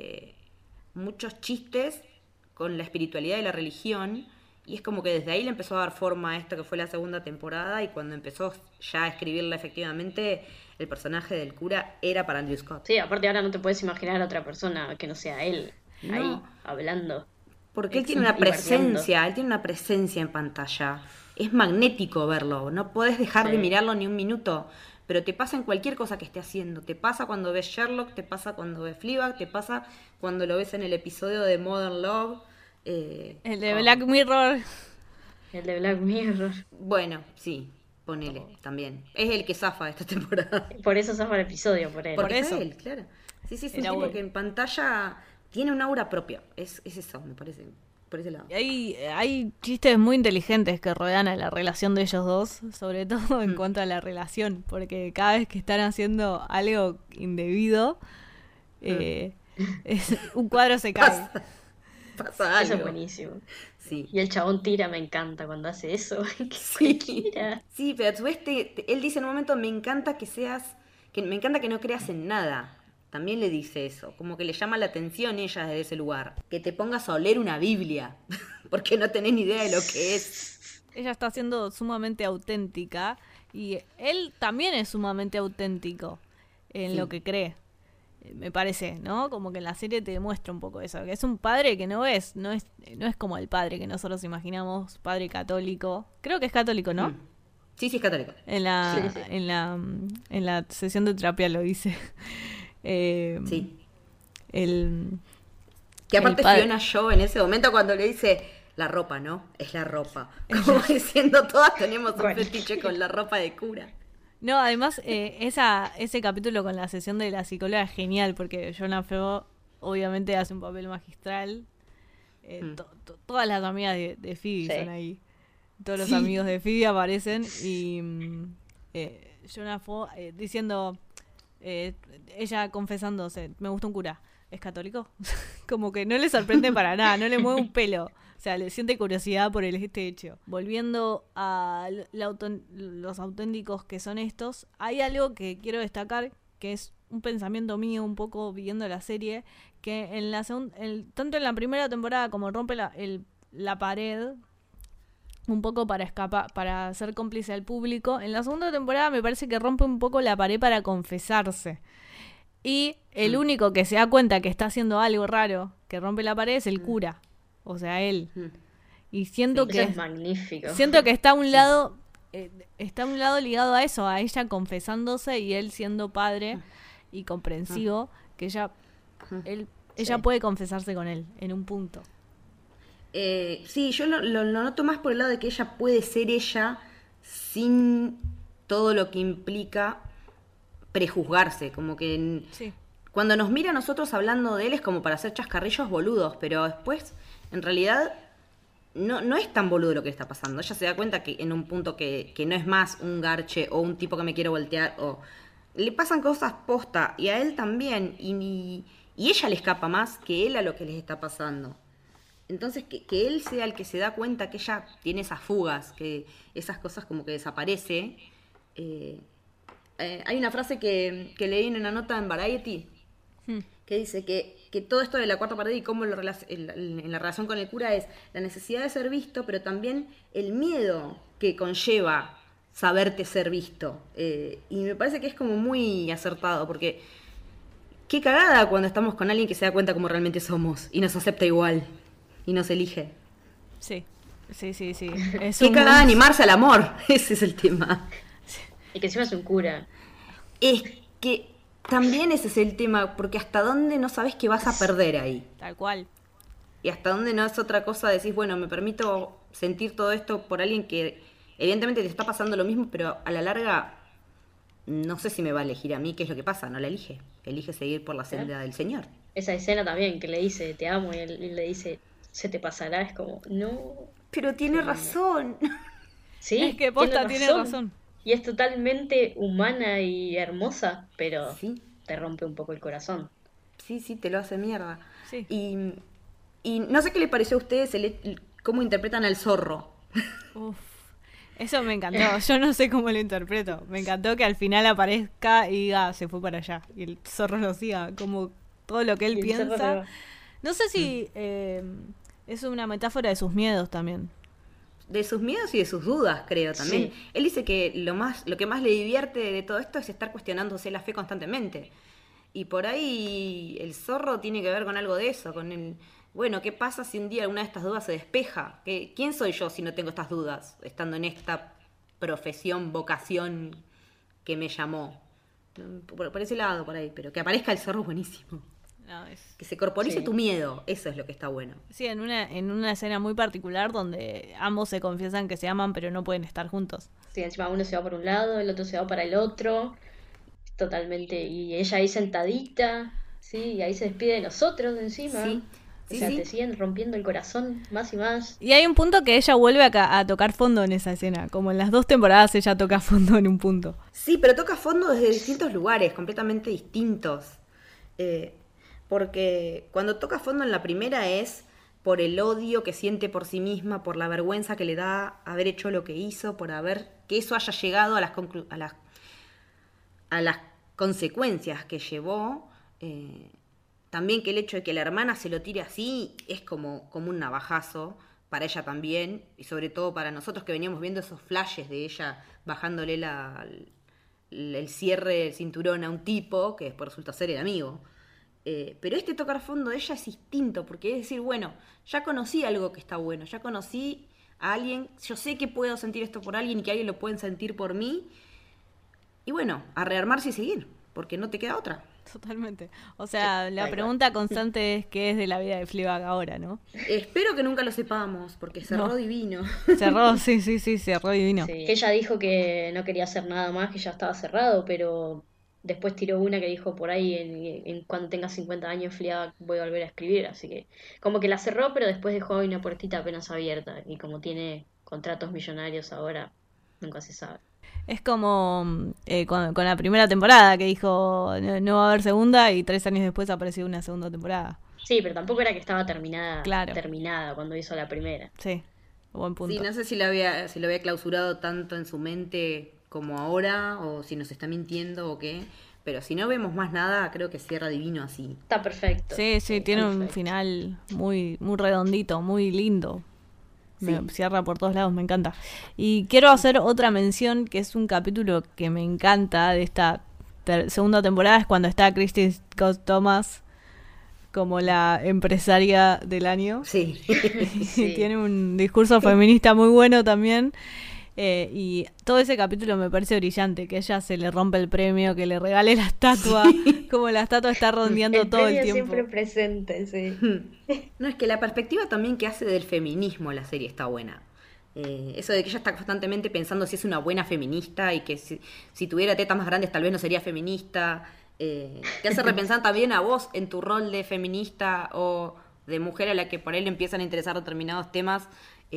chistes con la espiritualidad y la religión, y es como que desde ahí le empezó a dar forma a esto que fue la segunda temporada, y cuando empezó ya a escribirla efectivamente, el personaje del cura era para Andrew Scott. Sí, aparte ahora no te puedes imaginar a otra persona que no sea él ahí No. hablando. Porque él tiene una presencia en pantalla. Es magnético verlo, no podés dejar de Sí. mirarlo ni un minuto. Pero te pasa en cualquier cosa que esté haciendo. Te pasa cuando ves Sherlock, te pasa cuando ves Fleabag, te pasa cuando lo ves en el episodio de Modern Love. El de Black Mirror. El de Black Mirror. Bueno, sí, ponele también. Es el que zafa esta temporada. Por eso zafa el episodio, por él. Porque eso. es él, claro. Sí, es un Era tipo bueno. que en pantalla tiene un aura propia. Es eso, me parece. Por ese lado. Y hay chistes muy inteligentes que rodean a la relación de ellos dos, sobre todo en cuanto a la relación, porque cada vez que están haciendo algo indebido, un cuadro se cae. pasa Eso es algo. buenísimo. Sí. Y el chabón tira, me encanta cuando hace eso. Que Sí. cualquiera. Sí, pero a su vez él dice en un momento, me encanta me encanta que no creas en nada. También le dice eso, como que le llama la atención ella desde ese lugar. Que te pongas a oler una Biblia, porque no tenés ni idea de lo que es. Ella está siendo sumamente auténtica y él también es sumamente auténtico en Sí. lo que cree. Me parece, ¿no? Como que en la serie te demuestra un poco eso, que es un padre que no es como el padre que nosotros imaginamos, padre católico. Creo que es católico, ¿no? Mm. Sí, es católico. En la, Sí. en la sesión de terapia lo dice. Sí. El, Que aparte el padre- Fiona Shaw en ese momento cuando le dice, la ropa, ¿no? Es la ropa. Como diciendo, todas tenemos un Bueno. fetiche con la ropa de cura. No, además, ese capítulo con la sesión de la psicóloga es genial, porque Jonah Favreau obviamente hace un papel magistral. Todas las amigas de Phoebe Sí. son ahí. Todos los Sí. amigos de Phoebe aparecen y Jonah Favreau diciendo, ella confesándose, me gusta un cura. ¿Es católico? Como que no le sorprende para nada, no le mueve un pelo. O sea, le siente curiosidad por este hecho. Volviendo a los auténticos que son estos, hay algo que quiero destacar, que es un pensamiento mío un poco viendo la serie, que en la tanto en la primera temporada como rompe la pared, un poco para escapar, para ser cómplice al público, en la segunda temporada me parece que rompe un poco la pared para confesarse. Y el único que se da cuenta que está haciendo algo raro, que rompe la pared, es el cura. O sea, él. Y siento Eso que es magnífico. siento que está a un lado ligado a eso, a ella confesándose y él siendo padre y comprensivo, que ella puede confesarse con él en un punto. Sí, yo lo noto más por el lado de que ella puede ser ella sin todo lo que implica prejuzgarse, como que Sí. cuando nos mira a nosotros hablando de él es como para hacer chascarrillos boludos, pero después en realidad no es tan boludo lo que le está pasando. Ella se da cuenta que en un punto que no es más un garche o un tipo que me quiere voltear, o le pasan cosas posta y a él también, y ella le escapa más que él a lo que les está pasando. Entonces que él sea el que se da cuenta que ella tiene esas fugas, que esas cosas como que desaparece. Hay una frase que leí en una nota en Variety que dice que todo esto de la cuarta pared y cómo en la relación con el cura es la necesidad de ser visto, pero también el miedo que conlleva saberte ser visto. Y me parece que es como muy acertado, porque qué cagada cuando estamos con alguien que se da cuenta cómo realmente somos y nos acepta igual y nos elige. Sí. Es Qué un cagada animarse al amor, ese es el tema. Y que encima es un cura. Es que también ese es el tema, porque hasta dónde no sabes que vas a perder ahí. Tal cual. Y hasta dónde no es otra cosa, decís, bueno, me permito sentir todo esto por alguien que evidentemente te está pasando lo mismo, pero a la larga no sé si me va a elegir a mí, qué es lo que pasa, no la elige. Elige seguir por la senda del Señor. Esa escena también que le dice te amo y él le dice se te pasará, es como, no. Pero tiene razón. Sí, Es que posta tiene razón. Y es totalmente humana y hermosa, pero Sí. te rompe un poco el corazón. Sí, te lo hace mierda. Sí. Y no sé qué le pareció a ustedes cómo interpretan al zorro. Uf, eso me encantó. Yo no sé cómo lo interpreto. Me encantó que al final aparezca y diga, se fue para allá. Y el zorro lo siga, como todo lo que él Y el zorro se piensa. va. No sé si es una metáfora de sus miedos también. De sus miedos y de sus dudas, creo también. Sí. Él dice que lo que más le divierte de todo esto es estar cuestionándose la fe constantemente. Y por ahí el zorro tiene que ver con algo de eso, con el, bueno, ¿qué pasa si un día alguna de estas dudas se despeja? ¿Quién soy yo si no tengo estas dudas, estando en esta profesión, vocación que me llamó? Por ese lado, por ahí, pero que aparezca el zorro es buenísimo. No, Que se corporice Sí. tu miedo, eso es lo que está bueno. sí, en una escena muy particular donde ambos se confiesan que se aman pero no pueden estar juntos. Sí, encima uno se va por un lado, el otro se va para el otro. Totalmente. Y ella ahí sentadita, sí, y ahí se despide de nosotros encima. Sí, O sea, sí. te siguen rompiendo el corazón más y más. Y hay un punto que ella vuelve a tocar fondo en esa escena. Como en las 2 temporadas ella toca fondo en un punto. Sí, pero toca fondo desde distintos lugares, completamente distintos. Porque cuando toca fondo en la primera es por el odio que siente por sí misma, por la vergüenza que le da haber hecho lo que hizo, por haber que eso haya llegado a las consecuencias que llevó. También que el hecho de que la hermana se lo tire así es como un navajazo para ella también, y sobre todo para nosotros que veníamos viendo esos flashes de ella bajándole el cierre del cinturón a un tipo que después resulta ser el amigo. Pero este tocar fondo de ella es distinto, porque es decir, bueno, ya conocí algo que está bueno, ya conocí a alguien, yo sé que puedo sentir esto por alguien y que alguien lo puede sentir por mí, y bueno, a rearmarse y seguir, porque no te queda otra. Totalmente. O sea, la pregunta constante es qué es de la vida de Fleabag ahora, ¿no? Espero que nunca lo sepamos, porque cerró divino. Cerró, sí, cerró divino. Sí. Ella dijo que no quería hacer nada más, que ya estaba cerrado, pero después tiró una que dijo por ahí en cuando tenga 50 años Fleabag voy a volver a escribir, así que como que la cerró, pero después dejó una puertita apenas abierta, y como tiene contratos millonarios ahora, nunca se sabe. Es como con la primera temporada que dijo no va a haber segunda, y 3 años después apareció una segunda temporada. Sí, pero tampoco era que estaba terminada cuando hizo la primera. Sí, buen punto. Sí, no sé si lo había clausurado tanto en su mente como ahora, o si nos está mintiendo o qué. Pero si no vemos más nada, creo que cierra divino así. Está perfecto. Sí, tiene un final muy, muy redondito, muy lindo. Me cierra por todos lados, me encanta. Y quiero hacer otra mención, que es un capítulo que me encanta de esta segunda temporada, es cuando está Kristen Scott Thomas como la empresaria del año. Sí. Tiene un discurso feminista muy bueno también. Y todo ese capítulo me parece brillante, que ella se le rompe el premio, que le regale la estatua, como la estatua está rondeando todo el tiempo. Siempre presente, sí. No, es que la perspectiva también que hace del feminismo la serie está buena. Eso de que ella está constantemente pensando si es una buena feminista y que si tuviera tetas más grandes tal vez no sería feminista. Te hace repensar también a vos en tu rol de feminista o de mujer a la que por él le empiezan a interesar determinados temas.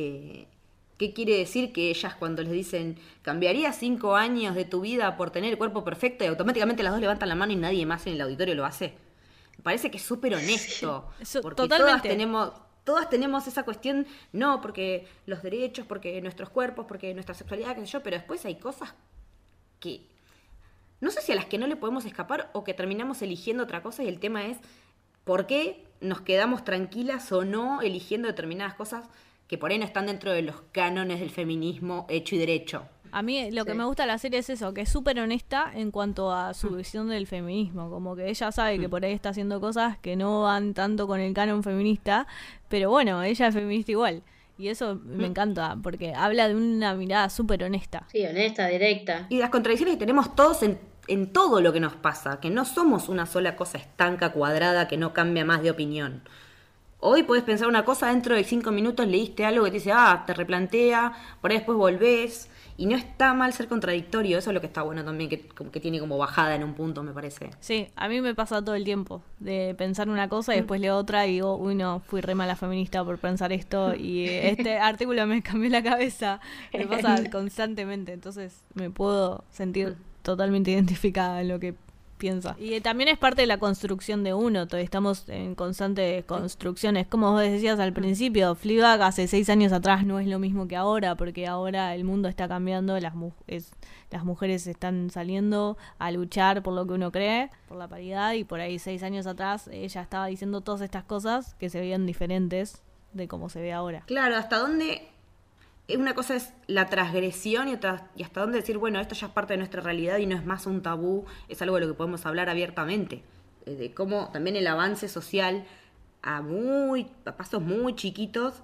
¿Qué quiere decir que ellas cuando les dicen cambiarías 5 años de tu vida por tener el cuerpo perfecto, y automáticamente las dos levantan la mano y nadie más en el auditorio lo hace? Me parece que es súper honesto. Porque totalmente. Todas tenemos esa cuestión, no, porque los derechos, porque nuestros cuerpos, porque nuestra sexualidad, qué sé yo, pero después hay cosas que no sé si a las que no le podemos escapar o que terminamos eligiendo otra cosa, y el tema es por qué nos quedamos tranquilas o no eligiendo determinadas cosas que por ahí no están dentro de los cánones del feminismo hecho y derecho. A mí lo que me gusta de la serie es eso, que es súper honesta en cuanto a su visión del feminismo, como que ella sabe que por ahí está haciendo cosas que no van tanto con el canon feminista, pero bueno, ella es feminista igual, y eso me encanta, porque habla de una mirada súper honesta. Sí, honesta, directa. Y las contradicciones que tenemos todos en todo lo que nos pasa, que no somos una sola cosa estanca, cuadrada, que no cambia más de opinión. Hoy podés pensar una cosa, dentro de 5 minutos leíste algo que te dice, te replantea, por ahí después volvés, y no está mal ser contradictorio, eso es lo que está bueno también, que tiene como bajada en un punto, me parece. Sí, a mí me pasa todo el tiempo, de pensar una cosa y después leo otra y digo, uy no, fui re mala feminista por pensar esto, y este artículo me cambió la cabeza, me pasa constantemente, entonces me puedo sentir totalmente identificada en lo que piensa. Y también es parte de la construcción de uno, estamos en constantes construcciones. Como vos decías al principio, Fleabag hace 6 años atrás no es lo mismo que ahora, porque ahora el mundo está cambiando, las mujeres están saliendo a luchar por lo que uno cree, por la paridad, y por ahí 6 años atrás ella estaba diciendo todas estas cosas que se veían diferentes de cómo se ve ahora. Claro, hasta dónde... Una cosa es la transgresión y hasta dónde decir, bueno, esto ya es parte de nuestra realidad y no es más un tabú, es algo de lo que podemos hablar abiertamente. De cómo también el avance social a pasos muy chiquitos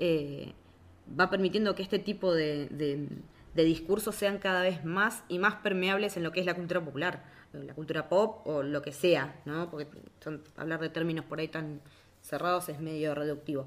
va permitiendo que este tipo de discursos sean cada vez más y más permeables en lo que es la cultura popular, la cultura pop o lo que sea, ¿no? Porque hablar de términos por ahí tan cerrados es medio reductivo.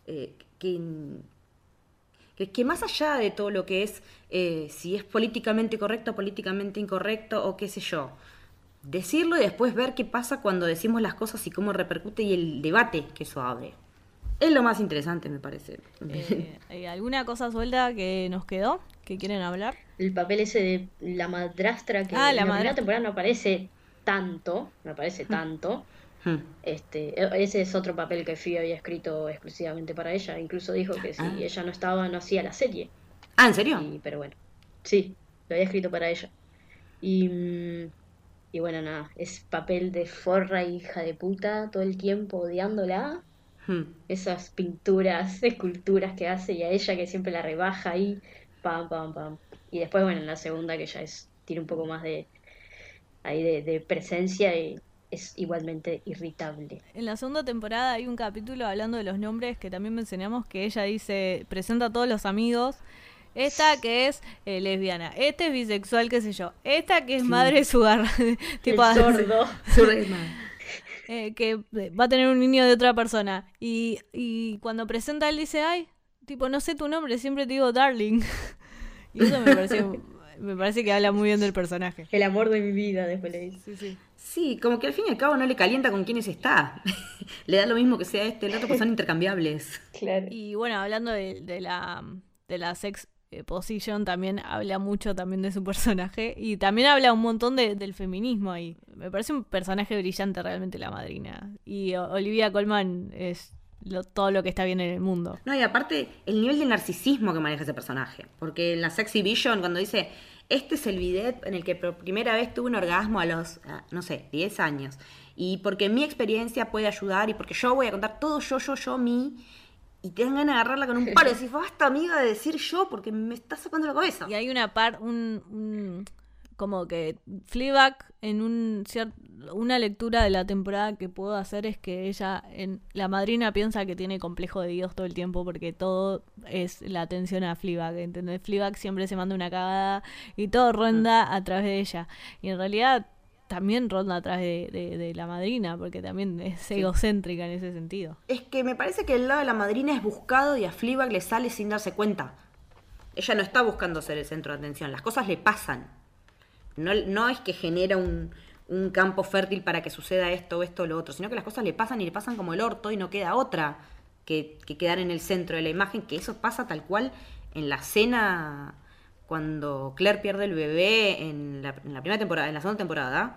Que más allá de todo lo que es, si es políticamente correcto, políticamente incorrecto o qué sé yo, decirlo y después ver qué pasa cuando decimos las cosas y cómo repercute y el debate que eso abre. Es lo más interesante, me parece. ¿Alguna cosa suelta que nos quedó? ¿Que quieren hablar? El papel ese de la madrastra que en la primera temporada no aparece tanto, Ese es otro papel que Phoebe había escrito exclusivamente para ella. Incluso dijo que si ella no estaba, no hacía la serie. Ah, ¿en serio? Pero bueno, sí, lo había escrito para ella. Y, y bueno, nada, es papel de forra hija de puta todo el tiempo odiándola. Esas pinturas, esculturas que hace y a ella que siempre la rebaja ahí, pam, pam, pam. Y después, bueno, en la segunda que ya tiene un poco más de presencia y es igualmente irritable. En la segunda temporada hay un capítulo hablando de los nombres que también mencionamos, que ella dice, presenta a todos los amigos. Esta que es lesbiana, este es bisexual, qué sé yo. Esta que es madre sugar, tipo El sordo. que va a tener un niño de otra persona. Y cuando presenta él dice, ay, tipo, no sé tu nombre, siempre te digo darling. Y eso me parece que habla muy bien del personaje. El amor de mi vida, después le dice. Sí, sí. Sí, como que al fin y al cabo no le calienta con quiénes está. Le da lo mismo que sea el otro, pues son intercambiables. Claro. Y bueno, hablando de la sex position, también habla mucho también de su personaje. Y también habla un montón del feminismo ahí. Me parece un personaje brillante realmente la madrina. Y Olivia Colman es todo lo que está bien en el mundo. No, y aparte, el nivel de narcisismo que maneja ese personaje. Porque en la Sexy Vision, cuando dice, este es el bidet en el que por primera vez tuve un orgasmo a los, no sé, 10 años. Y porque mi experiencia puede ayudar y porque yo voy a contar todo yo, mí. Y te dan ganas de agarrarla con un palo y decís, basta, amiga, de decir yo porque me estás sacando la cabeza. Y hay una como que Fleabag en una lectura de la temporada que puedo hacer es que ella, la madrina piensa que tiene complejo de Dios todo el tiempo porque todo es la atención a Fleabag, ¿entendés? Fleabag siempre se manda una cagada y todo ronda a través de ella. Y en realidad también ronda atrás de la madrina, porque también es egocéntrica en ese sentido. Es que me parece que el lado de la madrina es buscado y a Fleabag le sale sin darse cuenta. Ella no está buscando ser el centro de atención, las cosas le pasan. No es que genera un campo fértil para que suceda esto o lo otro, sino que las cosas le pasan y le pasan como el orto y no queda otra que quedar en el centro de la imagen, que eso pasa tal cual en la escena cuando Claire pierde el bebé en la primera temporada, en la segunda temporada.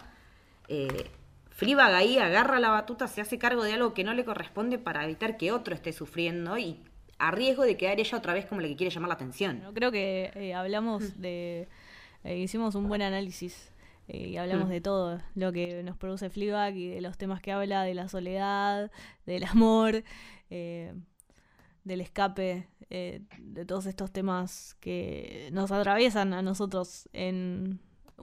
Fleabag ahí agarra la batuta, se hace cargo de algo que no le corresponde para evitar que otro esté sufriendo y a riesgo de quedar ella otra vez como la que quiere llamar la atención. Bueno, creo que hablamos hicimos un buen análisis y hablamos de todo lo que nos produce Fleabag y de los temas que habla, de la soledad, del amor, del escape, de todos estos temas que nos atraviesan a nosotros en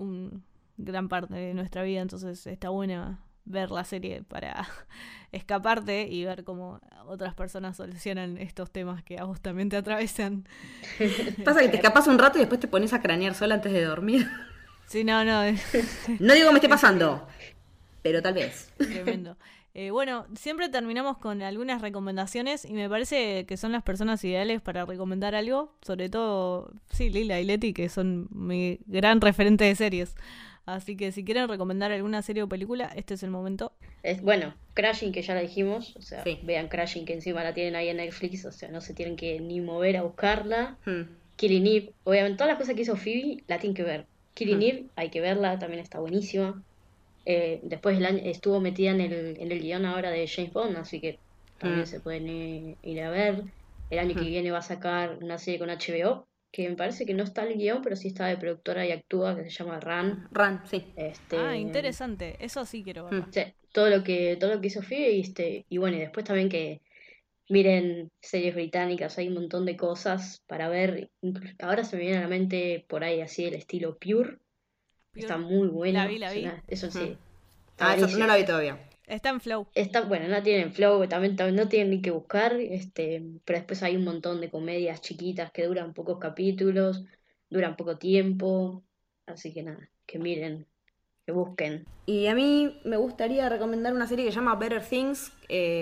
gran parte de nuestra vida. Entonces está bueno ver la serie para escaparte y ver cómo otras personas solucionan estos temas que a vos también te atravesan. Pasa que te escapas un rato y después te pones a cranear sola antes de dormir. Sí, no. No digo que me esté pasando, pero tal vez. Tremendo. Bueno, siempre terminamos con algunas recomendaciones y me parece que son las personas ideales para recomendar algo, sobre todo, sí, Lila y Leti, que son mi gran referente de series. Así que si quieren recomendar alguna serie o película, este es el momento. Bueno, Crashing, que ya la dijimos, o sea, Sí. vean Crashing, que encima la tienen ahí en Netflix, o sea, no se tienen que ni mover a buscarla. Killing Eve, obviamente todas las cosas que hizo Phoebe la tienen que ver. Killing Eve, hay que verla, también está buenísima. Después estuvo metida en el guión ahora de James Bond, así que también se pueden ir a ver. El año que viene va a sacar una serie con HBO, que me parece que no está el guión, pero sí está de productora y actúa, que se llama Run. Run, sí. Interesante, eso sí quiero ver. Sí, todo lo que hizo Phoebe y bueno, y después también que miren series británicas, hay un montón de cosas para ver. Ahora se me viene a la mente por ahí así el estilo Pure. Está muy bueno. La vi. Eso sí. Eso no la vi todavía. Está en Flow. Bueno, no tienen Flow, también no tienen ni que buscar, pero después hay un montón de comedias chiquitas que duran pocos capítulos, duran poco tiempo, así que nada, que miren, que busquen. Y a mí me gustaría recomendar una serie que se llama Better Things,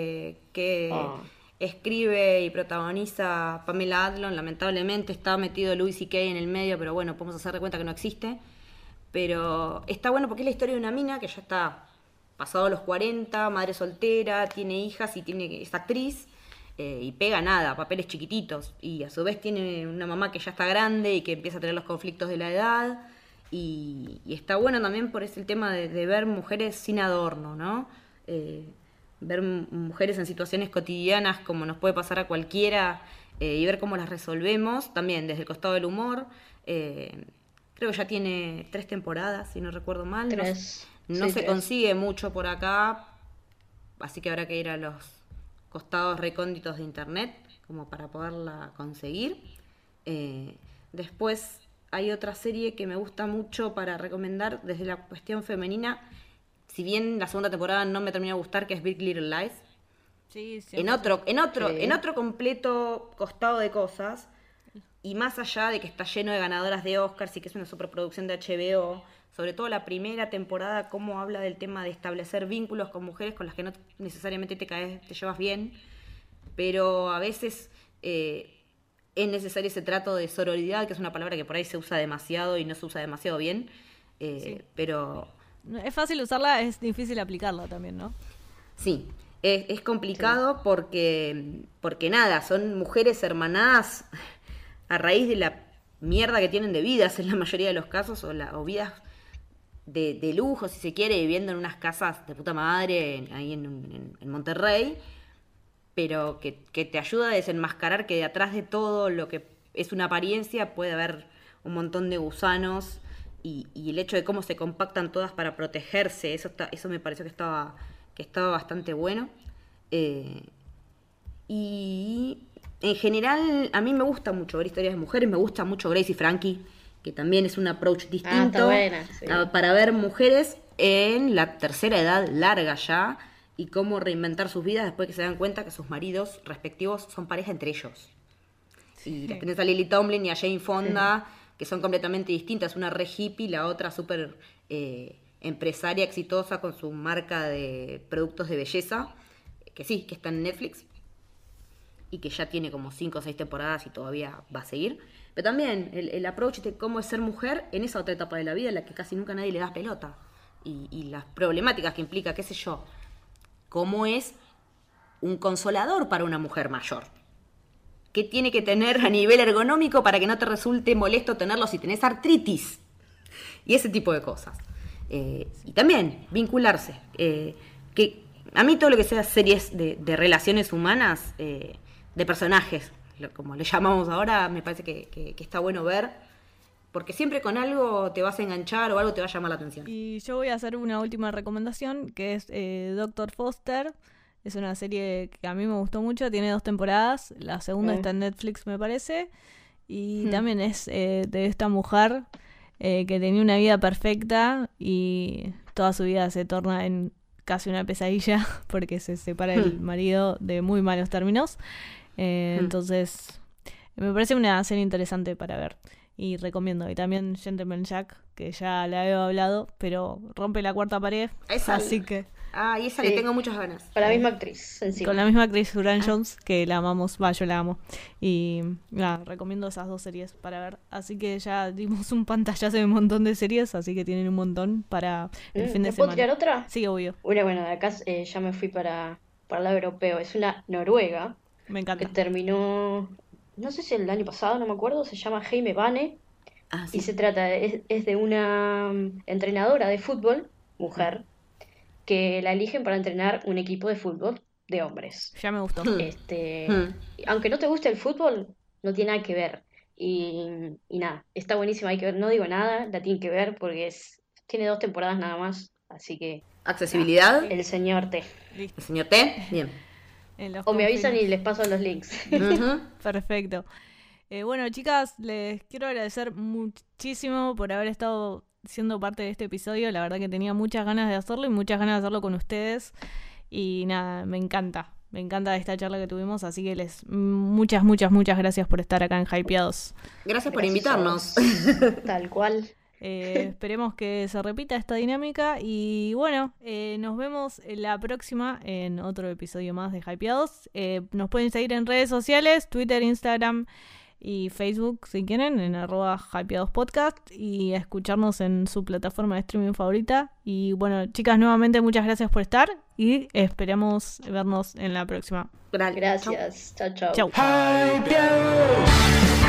que escribe y protagoniza Pamela Adlon. Lamentablemente está metido Louis C.K. en el medio, pero bueno, podemos hacer de cuenta que no existe. Pero está bueno porque es la historia de una mina que ya está pasado los 40, madre soltera, tiene hijas y es actriz, y pega nada, papeles chiquititos. Y a su vez tiene una mamá que ya está grande y que empieza a tener los conflictos de la edad. Y está bueno también por ese tema de ver mujeres sin adorno, ¿no? ver mujeres en situaciones cotidianas como nos puede pasar a cualquiera, y ver cómo las resolvemos, también desde el costado del humor. Creo que ya tiene 3 temporadas, si no recuerdo mal. 3. No Sí, se 3. consigue mucho por acá, así que habrá que ir a los costados recónditos de internet como para poderla conseguir. Después hay otra serie que me gusta mucho para recomendar desde la cuestión femenina, si bien la segunda temporada no me terminó de gustar, que es Big Little Lies. Sí, En otro Sí. completo costado de cosas, y más allá de que está lleno de ganadoras de Oscars y que es una superproducción de HBO, sobre todo la primera temporada, cómo habla del tema de establecer vínculos con mujeres con las que no necesariamente te llevas bien, pero a veces es necesario ese trato de sororidad, que es una palabra que por ahí se usa demasiado y no se usa demasiado bien, Sí. pero Es fácil usarla, es difícil aplicarla también, ¿no? sí, es complicado porque nada, son mujeres hermanadas a raíz de la mierda que tienen de vidas en la mayoría de los casos, o vidas de lujo, si se quiere, viviendo en unas casas de puta madre ahí en Monterrey, pero que te ayuda a desenmascarar que detrás de todo lo que es una apariencia puede haber un montón de gusanos, y el hecho de cómo se compactan todas para protegerse, eso me pareció que estaba bastante bueno. Y en general a mí me gusta mucho ver historias de mujeres, me gusta mucho Grace y Frankie, que también es un approach Está distinto buena, sí. para ver mujeres en la tercera edad larga ya, y cómo reinventar sus vidas después que se dan cuenta que sus maridos respectivos son pareja entre ellos. Y las tenés a Lily Tomlin y a Jane Fonda, que son completamente distintas, una re hippie, la otra súper empresaria exitosa con su marca de productos de belleza, que sí, que está en Netflix y que ya tiene como 5 o 6 temporadas y todavía va a seguir. Pero también el approach de cómo es ser mujer en esa otra etapa de la vida en la que casi nunca nadie le da pelota, y las problemáticas que implica, qué sé yo, cómo es un consolador para una mujer mayor. ¿Qué tiene que tener a nivel ergonómico para que no te resulte molesto tenerlo si tenés artritis? Y ese tipo de cosas. Y también vincularse. Que a mí todo lo que sea series de relaciones humanas, de personajes, como le llamamos ahora, me parece que está bueno ver, porque siempre con algo te vas a enganchar o algo te va a llamar la atención. Y yo voy a hacer una última recomendación, que es Dr. Foster. Es una serie que a mí me gustó mucho, tiene 2 temporadas, la segunda está en Netflix, me parece, y también es de esta mujer que tenía una vida perfecta y toda su vida se torna en casi una pesadilla porque se separa del marido de muy malos términos. Entonces, me parece una serie interesante para ver y recomiendo. Y también Gentleman Jack, que ya le había hablado, pero rompe la cuarta pared, Esa, así que... y esa Sí. le tengo muchas ganas. Con la misma actriz encima. Con la misma actriz Suran Jones, que la amamos, yo la amo. Y nada, recomiendo esas 2 series para ver. Así que ya dimos un pantallazo de un montón de series, así que tienen un montón para el fin de ¿Me puedo semana. tirar otra? Sí, obvio. Bueno, de acá ya me fui para el lado europeo. Es una noruega Me que encanta. terminó, no sé si el año pasado, no me acuerdo, se llama Heime Bane. Sí. Y se trata, es de una entrenadora de fútbol, mujer, que la eligen para entrenar un equipo de fútbol de hombres. Ya me gustó. Aunque no te guste el fútbol, no tiene nada que ver. Y nada, está buenísima, hay que ver, no digo nada, la tienen que ver porque tiene 2 temporadas nada más, así que Accesibilidad. el señor T. Listo. El señor T. Bien. En los O me avisan y confines. les paso los links. Ujú. Perfecto. Bueno, chicas, les quiero agradecer muchísimo por haber estado siendo parte de este episodio. La verdad que tenía muchas ganas de hacerlo y muchas ganas de hacerlo con ustedes. Y nada, me encanta esta charla que tuvimos. Así que muchas gracias por estar acá en Hypeados. Gracias por Gracias a invitarnos. vos. Tal cual. Esperemos que se repita esta dinámica. Y bueno, nos vemos la próxima en otro episodio más de Hypeados. Nos pueden seguir en redes sociales, Twitter, Instagram y Facebook si quieren, en @hypeadospodcast, y escucharnos en su plataforma de streaming favorita. Y bueno, chicas, nuevamente muchas gracias por estar y esperamos vernos en la próxima. Chau. Gracias. Chao, chao. Chau. Hypeados.